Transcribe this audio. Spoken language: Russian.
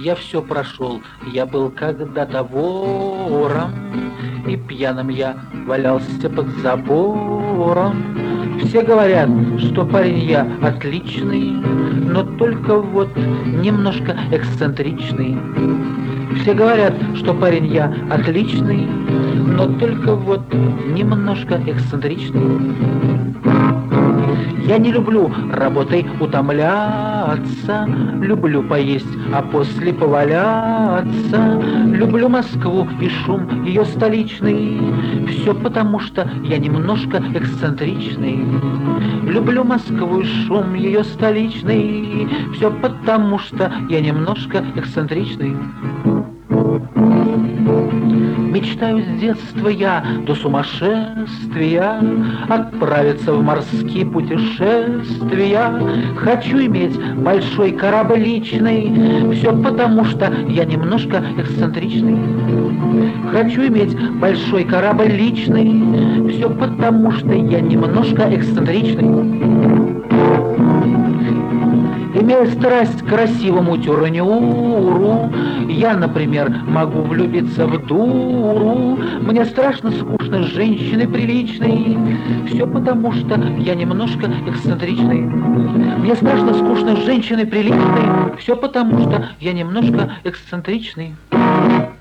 я все прошел. Я был когда-то вором, и пьяным я валялся под забором. Все говорят, что парень я отличный, но только вот немножко эксцентричный. Все говорят, что парень я отличный, но только вот немножко эксцентричный. Я не люблю работой утомляться, люблю поесть, а после поваляться. Люблю Москву и шум ее столичный, все потому что я немножко эксцентричный. Люблю Москву и шум ее столичный, все потому что я немножко эксцентричный. Мечтаю с детства я до сумасшествия отправиться в морские путешествия. Хочу иметь большой корабль личный, все потому что я немножко эксцентричный. Хочу иметь большой корабль личный, все потому что я немножко эксцентричный. Имея страсть к красивому тюрнюру, я, например, могу влюбиться в дуру. Мне страшно скучно с женщиной приличной, все потому что я немножко эксцентричный. Мне страшно скучно с женщиной приличной, все потому что я немножко эксцентричный.